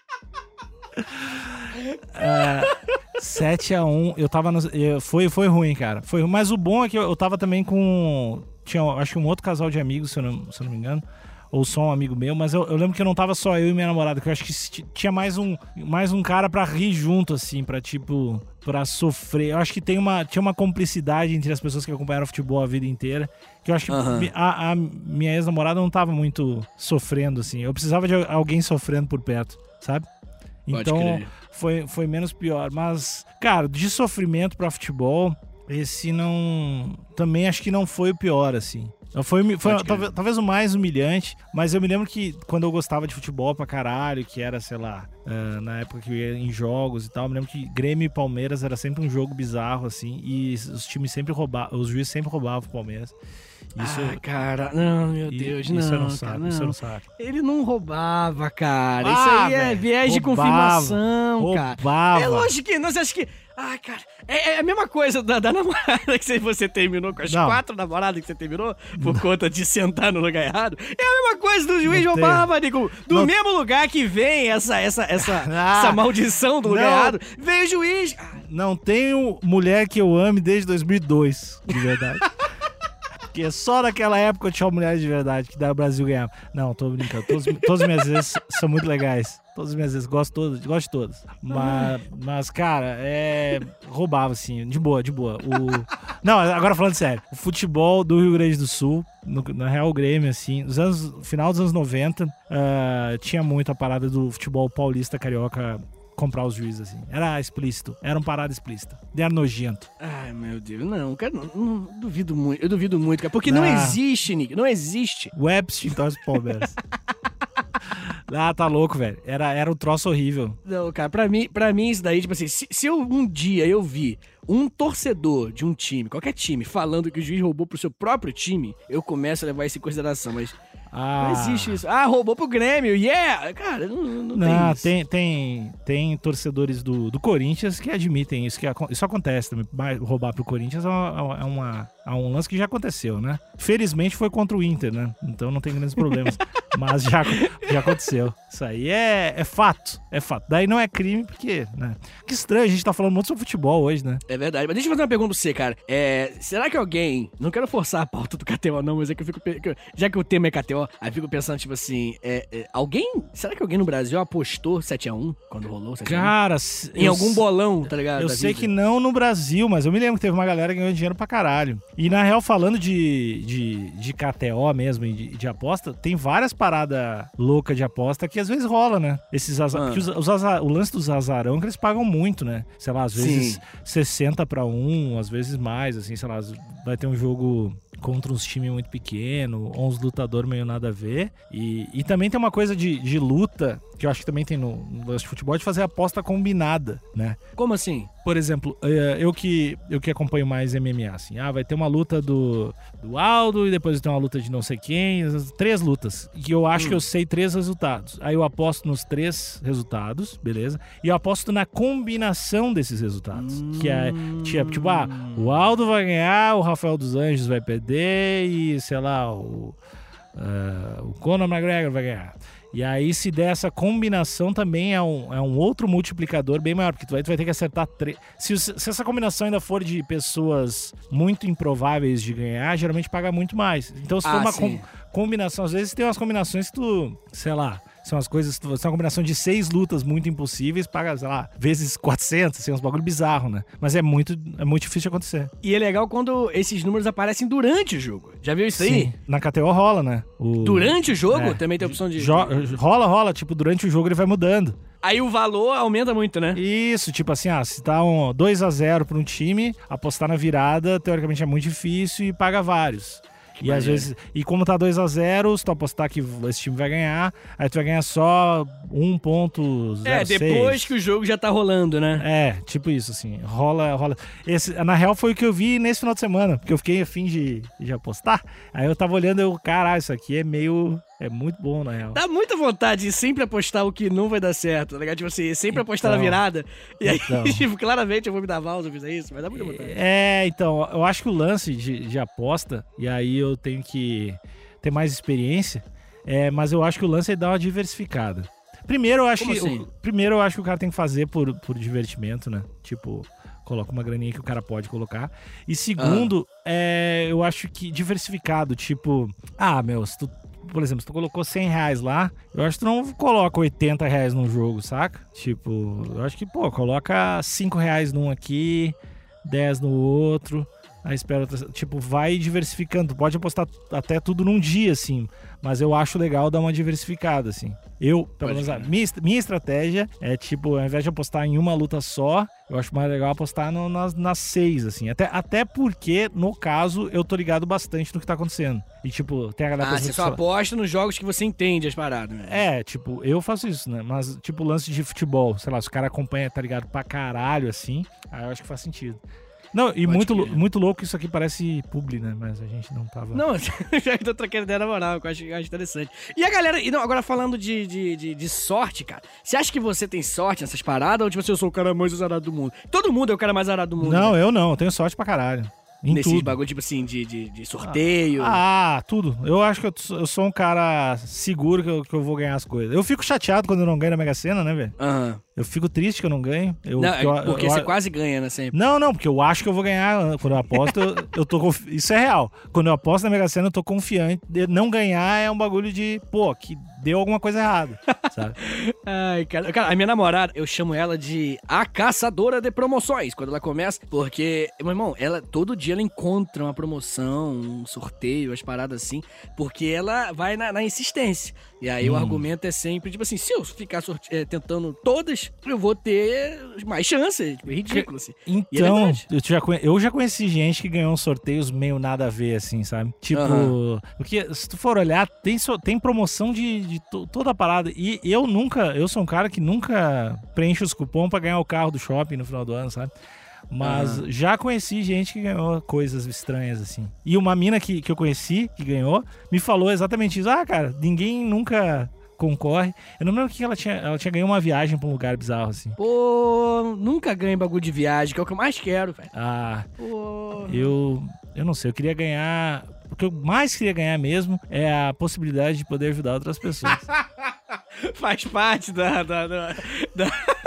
uh, sete a um, eu tava no, eu, foi, foi ruim, cara. Foi, mas o bom é que eu, eu tava também com... Tinha, acho que um outro casal de amigos, se eu não, se eu não me engano. Ou só um amigo meu, mas eu, eu lembro que eu não tava só eu e minha namorada, que eu acho que tinha mais um, mais um cara pra rir junto, assim, pra tipo, pra sofrer. Eu acho que tem uma, tinha uma cumplicidade entre as pessoas que acompanharam o futebol a vida inteira, que eu acho que uhum. a, a minha ex-namorada não tava muito sofrendo, assim. Eu precisava de alguém sofrendo por perto, sabe? Então, foi, foi menos pior. Mas, cara, de sofrimento pra futebol, esse não... Também acho que não foi o pior, assim. Foi, foi talvez, talvez o mais humilhante, mas eu me lembro que quando eu gostava de futebol pra caralho, que era, sei lá, uh, na época que eu ia em jogos e tal, eu me lembro que Grêmio e Palmeiras era sempre um jogo bizarro, assim, e os times sempre roubavam, os juízes sempre roubavam o Palmeiras. Isso, ah, cara, não, meu Deus, isso não, eu não cara, sabe, não. Isso eu não sabe. Ele não roubava, cara. Ah, isso aí é véio, viés de roubava, confirmação, roubava. cara. É lógico que não, você acha que... Ah, cara, é, é a mesma coisa da, da namorada que você terminou com as não. quatro namoradas que você terminou por não. conta de sentar no lugar errado. É a mesma coisa do juiz roubava, Nico. Do não. mesmo lugar que vem essa, essa, essa, ah, essa maldição do lugar não. errado, veio o juiz. Não tenho mulher que eu ame desde dois mil e dois, de verdade. Porque só naquela época eu tinha uma mulher de verdade que daí o Brasil ganhava. Não, tô brincando. Todos, todas as minhas vezes são muito legais. Todas as minhas vezes, gosto, todas, gosto de todas. Mas, mas, cara, é... roubava, assim, de boa, de boa. O... Não, agora falando sério. O futebol do Rio Grande do Sul, no, na Real Grêmio, assim, nos anos, final dos anos noventa, uh, tinha muito a parada do futebol paulista, carioca, comprar os juízes, assim. Era explícito. Era uma parada explícita. Era nojento. Ai, meu Deus. Não, cara, não, não duvido muito. Eu duvido muito, cara. Porque não, não existe, Nick. Não existe. O Epstein torce pro Palmeiras. Ah, tá louco, velho. Era, era um troço horrível. Não, cara, pra mim, pra mim isso daí, tipo assim, se, se eu um dia eu vi um torcedor de um time, qualquer time, falando que o juiz roubou pro seu próprio time, eu começo a levar isso em consideração, mas ah. não existe isso. Ah, roubou pro Grêmio, yeah! Cara, não, não, não tem isso. Tem, tem, tem torcedores do, do Corinthians que admitem isso, que isso acontece também. Roubar pro Corinthians é, uma, é, uma, é um lance que já aconteceu, né? Felizmente foi contra o Inter, né? Então não tem grandes problemas. Mas já, já aconteceu. Isso aí é, é fato. É fato. Daí não é crime, porque, né? Que estranho, a gente tá falando muito sobre futebol hoje, né? É verdade. Mas deixa eu fazer uma pergunta pra você, cara. É, será que alguém... Não quero forçar a pauta do K T O, não, mas é que eu fico... Já que o tema é K T O, aí eu fico pensando, tipo assim... É, é, alguém... Será que alguém no Brasil apostou sete a um quando rolou sete a um? Cara... Em algum bolão, tá ligado? Eu sei vida. que não no Brasil, mas eu me lembro que teve uma galera que ganhou dinheiro pra caralho. E na real, falando de, de, de K T O mesmo e de, de aposta, tem várias paradas loucas de aposta que às vezes rola, né? Esses azar... ah. os, os azar... O lance dos azarão que eles pagam muito, né? Sei lá, às vezes Sim. sessenta pra um, às vezes mais, assim, sei lá, vai ter um jogo contra uns times muito pequenos, ou uns lutadores meio nada a ver. E, e também tem uma coisa de, de luta, que eu acho que também tem no, no lance de futebol, de fazer aposta combinada, né? Como assim? Por exemplo, eu que, eu que acompanho mais M M A, assim, ah, vai ter uma luta do, do Aldo e depois tem uma luta de não sei quem, três lutas, que eu acho hum. que eu sei três resultados. Aí eu aposto nos três resultados, beleza? E eu aposto na combinação desses resultados, hum. que é tipo, ah, o Aldo vai ganhar, o Rafael dos Anjos vai perder e, sei lá, o, uh, o Conor McGregor vai ganhar. E aí, se der essa combinação, também é um, é um outro multiplicador bem maior, porque tu vai, tu vai ter que acertar três. Se, se essa combinação ainda for de pessoas muito improváveis de ganhar, geralmente paga muito mais. Então, se for ah, uma com, combinação, às vezes tem umas combinações que tu, sei lá, são as coisas, são uma combinação de seis lutas muito impossíveis, paga, sei lá, vezes quatrocentos, assim, uns bagulho bizarro, né? Mas é muito, é muito difícil de acontecer. E é legal quando esses números aparecem durante o jogo. Já viu isso aí? Sim. Na K T O rola, né? O... Durante o jogo? É. Também tem a opção de... Jo... Rola, rola. Tipo, durante o jogo ele vai mudando. Aí o valor aumenta muito, né? Isso, tipo assim, ah, se tá um dois a zero pra um time, apostar na virada, teoricamente é muito difícil e paga vários. Que e maneiro. Às vezes, e como tá dois a zero, se tu apostar que esse time vai ganhar, aí tu vai ganhar só um ponto zero seis. É, depois que o jogo já tá rolando, né? É, tipo isso, assim, rola, rola. Esse, na real foi o que eu vi nesse final de semana, porque eu fiquei a fim de, de apostar, aí eu tava olhando e eu, caralho, isso aqui é meio... É muito bom, na real. Dá muita vontade de sempre apostar o que não vai dar certo, tá ligado? Tipo assim, sempre então, apostar na virada. E aí, então. tipo, claramente eu vou me dar mal se eu fizer isso, mas dá muita vontade. É, então, eu acho que o lance de, de aposta, e aí eu tenho que ter mais experiência, é, mas eu acho que o lance é dar uma diversificada. Primeiro, eu acho Como que assim? o, primeiro, eu acho que o cara tem que fazer por, por divertimento, né? Tipo... Coloca uma graninha que o cara pode colocar. E segundo, ah. é, eu acho que diversificado, tipo... Ah, meu, se tu, por exemplo, se tu colocou cem reais lá, eu acho que tu não coloca oitenta reais num jogo, saca? Tipo, eu acho que, pô, coloca cinco reais num aqui, dez no outro... Aí espera, tipo, vai diversificando. Tu pode apostar até tudo num dia, assim. Mas eu acho legal dar uma diversificada, assim. Eu, pelo menos, a minha, minha estratégia é, tipo, ao invés de apostar em uma luta só, eu acho mais legal apostar no, nas, nas seis, assim. Até, até porque, no caso, eu tô ligado bastante no que tá acontecendo. E, tipo, tem a galera... Ah, você só aposta nos jogos que você entende as paradas, né? É, tipo, eu faço isso, né? Mas, tipo, lance de futebol, sei lá, se o cara acompanha, tá ligado pra caralho, assim, aí eu acho que faz sentido. Não, e muito, muito louco, isso aqui parece publi, né? Mas a gente não tava... Não, já que tô trocando ideia na moral, que eu acho, eu acho interessante. E a galera... E não, agora falando de, de, de, de sorte, cara, você acha que você tem sorte nessas paradas? Ou tipo, eu sou o cara mais azarado do mundo? Todo mundo é o cara mais azarado do mundo. Não, né? eu não, eu tenho sorte pra caralho. Nesses bagulho, tipo assim, de, de, de sorteio. Ah, ah, tudo. Eu acho que eu, eu sou um cara seguro que eu, que eu vou ganhar as coisas. Eu fico chateado quando eu não ganho na Mega Sena, né, velho? Aham. Uhum. Eu fico triste que eu não ganho. Eu, não, eu, porque eu, você eu, quase ganha, né, sempre. Não, não, porque eu acho que eu vou ganhar. Quando eu aposto, eu, eu tô confi... Isso é real. Quando eu aposto na Mega Sena, eu tô confiante. De não ganhar é um bagulho de, pô, que deu alguma coisa errada, sabe? Ai, cara. Cara, a minha namorada, eu chamo ela de a caçadora de promoções, quando ela começa, porque, meu irmão, ela, todo dia ela encontra uma promoção, um sorteio, as paradas assim, porque ela vai na, na insistência. E aí hum. o argumento é sempre, tipo assim, se eu ficar sorte... é, tentando todas, eu vou ter mais chance. Tipo, é ridículo, assim. Então, é eu, já conhe... eu já conheci gente que ganhou uns sorteios meio nada a ver, assim, sabe? Tipo, uhum. porque se tu for olhar, tem, so... tem promoção de, de to... toda a parada. E eu nunca, eu sou um cara que nunca preenche os cupons pra ganhar o carro do shopping no final do ano, sabe? Mas uhum. já conheci gente que ganhou coisas estranhas, assim. E uma mina que, que eu conheci, que ganhou, me falou exatamente isso. Ah, cara, ninguém nunca concorre. Eu não lembro o que ela tinha. Ela tinha ganho uma viagem pra um lugar bizarro, assim. Pô, nunca ganho bagulho de viagem, que é o que eu mais quero, velho. Ah, Pô. eu... eu não sei, eu queria ganhar... O que eu mais queria ganhar mesmo é a possibilidade de poder ajudar outras pessoas. Faz parte da... da, da, da...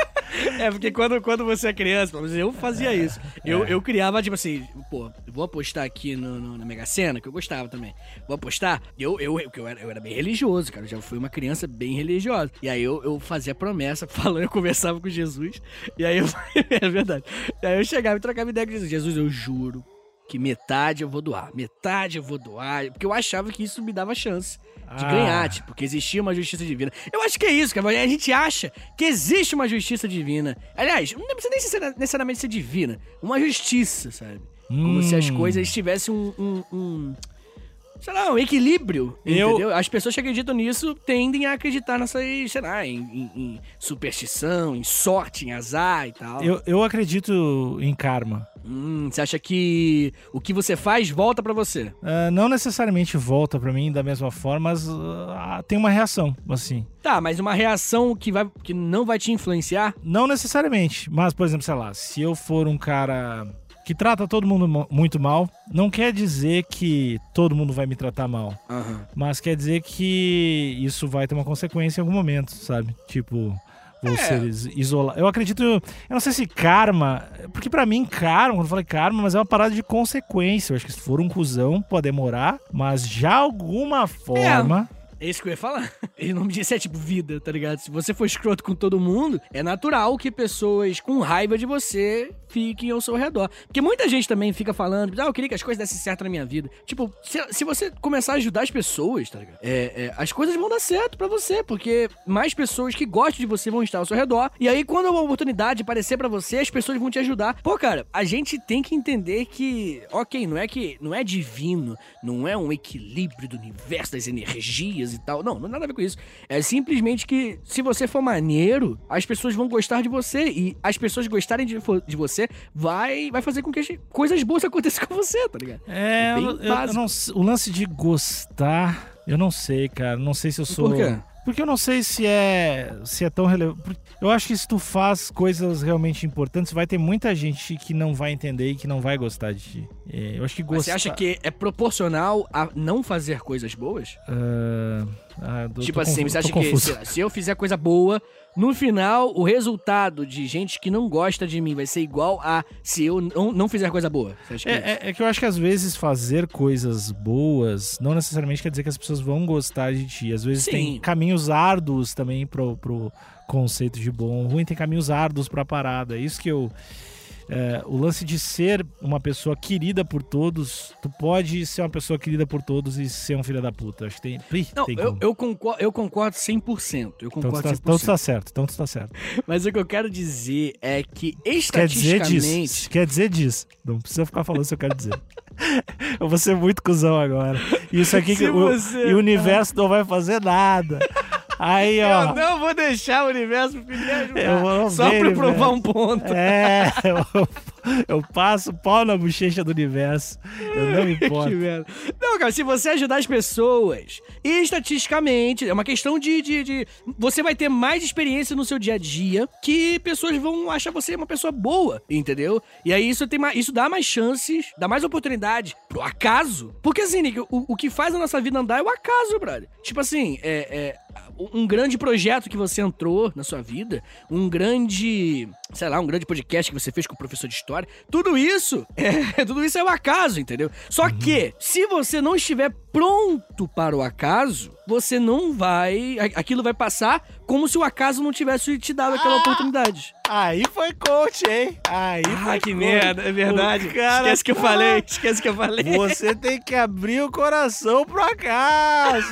É, porque quando, quando você é criança, eu fazia isso. Eu, eu criava, tipo assim, pô, vou apostar aqui no, no, na Mega Sena, que eu gostava também. Vou apostar. Eu, eu, eu, eu, era, eu era bem religioso, cara. Eu já fui uma criança bem religiosa. E aí eu, eu fazia promessa, falando, eu conversava com Jesus. E aí eu... É verdade. E aí eu chegava e trocava ideia com Jesus. Jesus, eu juro que metade eu vou doar. Metade eu vou doar. Porque eu achava que isso me dava chance de Ah. ganhar, tipo, que existia uma justiça divina. Eu acho que é isso, cara. A gente acha que existe uma justiça divina. Aliás, não precisa nem ser- necessariamente ser divina. Uma justiça, sabe? Como Hum. se as coisas tivessem um... um, um sei lá, um equilíbrio, Eu- entendeu? As pessoas que acreditam nisso tendem a acreditar nessas, sei lá, em, em- em superstição, em sorte, em azar e tal. Eu, eu acredito em karma. Hum, você acha que o que você faz volta pra você? Ah, não necessariamente volta pra mim da mesma forma, mas ah, tem uma reação, assim. Tá, mas uma reação que, vai, que não vai te influenciar? Não necessariamente, mas, por exemplo, sei lá, se eu for um cara que trata todo mundo mo- muito mal, não quer dizer que todo mundo vai me tratar mal, Aham. mas quer dizer que isso vai ter uma consequência em algum momento, sabe? Tipo, vou É. ser is- isolado. Eu acredito, eu não sei se karma, porque pra mim karma, quando eu falei karma, mas é uma parada de consequência. Eu acho que se for um cuzão, pode demorar, mas de alguma forma... É isso que eu ia falar. E o nome disso é tipo vida, tá ligado? Se você for escroto com todo mundo, é natural que pessoas com raiva de você fiquem ao seu redor. Porque muita gente também fica falando, ah, eu queria que as coisas dessem certo na minha vida. Tipo, se, se você começar a ajudar as pessoas, tá ligado? É, é, as coisas vão dar certo pra você, porque mais pessoas que gostam de você vão estar ao seu redor. E aí, quando a oportunidade aparecer pra você, as pessoas vão te ajudar. Pô, cara, a gente tem que entender que, ok, não é que não é divino, não é um equilíbrio do universo, das energias e tal. Não, não tem nada a ver com isso. É simplesmente que, se você for maneiro, as pessoas vão gostar de você. E as pessoas gostarem de, fo- de você vai, vai fazer com que as coisas boas aconteçam com você, tá ligado? É, bem eu, eu- eu básico. não sei- o lance de gostar, eu não sei, cara. Não sei se eu sou. Por quê? Porque eu não sei se é, se é tão relevante. Eu acho que se tu faz coisas realmente importantes, vai ter muita gente que não vai entender e que não vai gostar de ti. É, eu acho que Mas gostar. você acha que é proporcional a não fazer coisas boas? Ah, ah, tô- Tipo tô assim, confu- você acha tô que confuso. se, se eu fizer coisa boa, no final, o resultado de gente que não gosta de mim vai ser igual a se eu não, não fizer coisa boa? Você acha que é, isso? É, é- é que eu acho que às vezes fazer coisas boas não necessariamente quer dizer que as pessoas vão gostar de ti. Às vezes Sim. tem caminhos árduos também pro, pro conceito de bom ou ruim, tem caminhos árduos pra parada. É isso que eu... é, o lance de ser uma pessoa querida por todos, tu pode ser uma pessoa querida por todos e ser um filho da puta. Acho que tem... Ih, Não, tem eu, como. eu, concordo, eu concordo cem por cento. Eu Então tu, concordo tá, cem por então tu cento. tá certo, então tu tá certo. Mas o que eu quero dizer é que, Quer dizer estatisticamente... disso. Quer dizer disso. Não precisa ficar falando se eu quero dizer. Eu vou ser muito cuzão agora. Isso aqui Se que o, você- e o universo não vai fazer nada. Aí, ó. Eu não vou deixar o universo me ajudar. Eu vou Só ver, pra provar universo. um ponto. É, eu, eu passo pau na bochecha do universo. Eu não me Que importo. merda. Não, cara, se você ajudar as pessoas, e estatisticamente, é uma questão de, de, de- Você vai ter mais experiência no seu dia a dia que pessoas vão achar você uma pessoa boa, entendeu? E aí isso, tem mais, isso dá mais chances, dá mais oportunidade pro acaso. Porque assim, Nick, o, o que faz a nossa vida andar é o acaso, brother. Tipo assim, é... é um grande projeto que você entrou na sua vida, um grande, sei lá, um grande podcast que você fez com o professor de história, tudo isso, é, tudo isso é o acaso, entendeu? Só que, se você não estiver pronto para o acaso, você não vai, a- aquilo vai passar como se o acaso não tivesse te dado aquela Ah! oportunidade. Aí foi coach, hein? Aí foi Ah, que coach. merda, é verdade. O cara Esquece que eu tá- falei, esquece que eu falei. Você tem que abrir o coração pro acaso.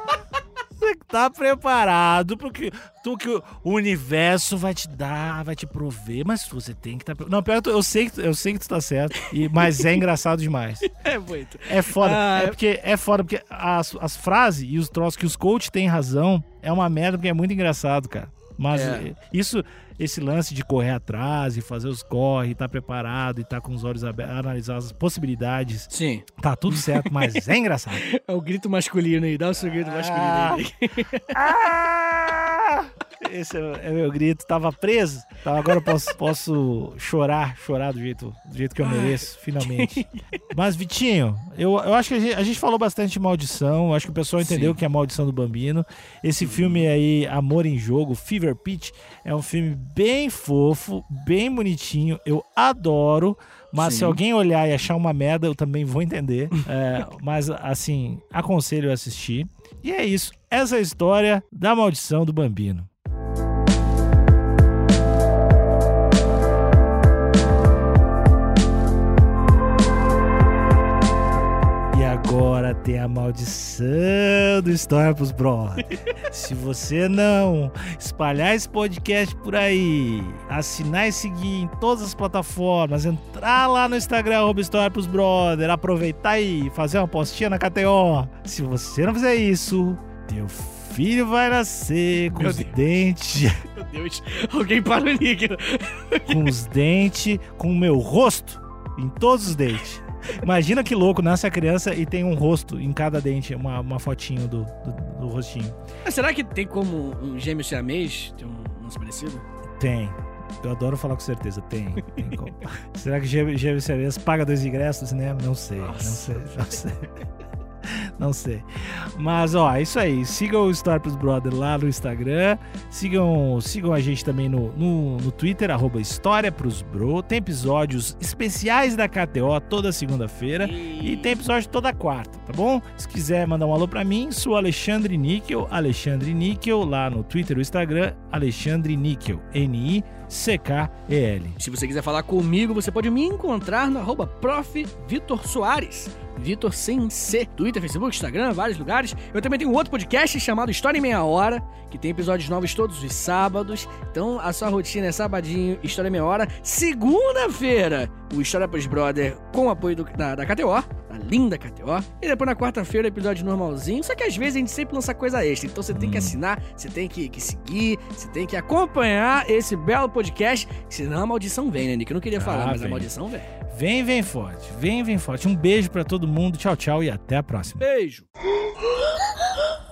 Você que tá preparado porque tu que o universo vai te dar, vai te prover, mas você tem que estar tá... Não, pior, eu sei que tu- eu sei que tu tá certo, e, mas é engraçado demais. É muito. É foda, Ah, é porque é foda porque as, as frases e os troços que os coaches têm razão é uma merda porque é muito engraçado, cara. Mas É. isso, esse lance de correr atrás e fazer os corre, estar preparado e estar com os olhos abertos, analisar as possibilidades, Sim. tá tudo certo, mas é engraçado. É o grito masculino aí, dá o seu grito masculino aí. Ah, Esse é, é meu grito. Tava preso, então agora eu posso, posso chorar, chorar do jeito, do jeito que eu mereço, finalmente. Mas, Vitinho, eu, eu acho que a gente, a gente falou bastante de maldição, eu acho que o pessoal entendeu o que é a Maldição do Bambino. Esse filme aí, Amor em Jogo, Fever Pitch, é um filme bem fofo, bem bonitinho, eu adoro. Mas Sim. se alguém olhar e achar uma merda, eu também vou entender. É, mas, assim, aconselho a assistir. E é isso. Essa é a história da Maldição do Bambino. E agora tem a maldição do História pros Brothers. Se você não espalhar esse podcast por aí, assinar e seguir em todas as plataformas, entrar lá no Instagram, arroba História pros Brothers, aproveitar e fazer uma postinha na K T O. Se você não fizer isso, teu filho vai nascer com Meu os Deus. dentes... Meu Deus, alguém para o líquido. Com os dentes, com o meu rosto em todos os dentes. Imagina que louco, nasce a criança e tem um rosto em cada dente, uma, uma fotinho do, do, do rostinho. Mas será que tem como um gêmeo siamês ter um lance parecido? Tem. Eu adoro falar com certeza. Tem. tem como. Será que gêmeo, gêmeo siamês paga dois ingressos do cinema? Não sei, Nossa. não sei, não sei. Não sei. Mas, ó, é isso aí. Sigam o História pros Brothers lá no Instagram. Sigam, sigam a gente também no, no, no Twitter, arroba História pros Bro. Tem episódios especiais da K T O toda segunda-feira. E... e tem episódio toda quarta, tá bom? Se quiser mandar um alô pra mim, sou Alexandre Níquel. Alexandre Níquel, lá no Twitter e Instagram. Alexandre Níquel. N I C K E L. Se você quiser falar comigo, você pode me encontrar no arroba prof Vitor Soares. Vitor sem C. Twitter, Facebook, Instagram, vários lugares. Eu também tenho um outro podcast chamado História em Meia Hora, que tem episódios novos todos os sábados. Então a sua rotina é sabadinho, História em Meia Hora. Segunda-feira, o História pros Brother com o apoio do, da, da K T O, da linda K T O. E depois na quarta-feira, episódio normalzinho. Só que às vezes a gente sempre lança coisa extra. Então você tem que assinar, você tem que, que seguir, você tem que acompanhar esse belo podcast. Senão a maldição vem, né, Nick? Eu não queria falar, ah, mas vem. A maldição vem. Vem, vem forte. Vem, vem forte. Um beijo pra todo mundo. Tchau, tchau e até a próxima. Beijo.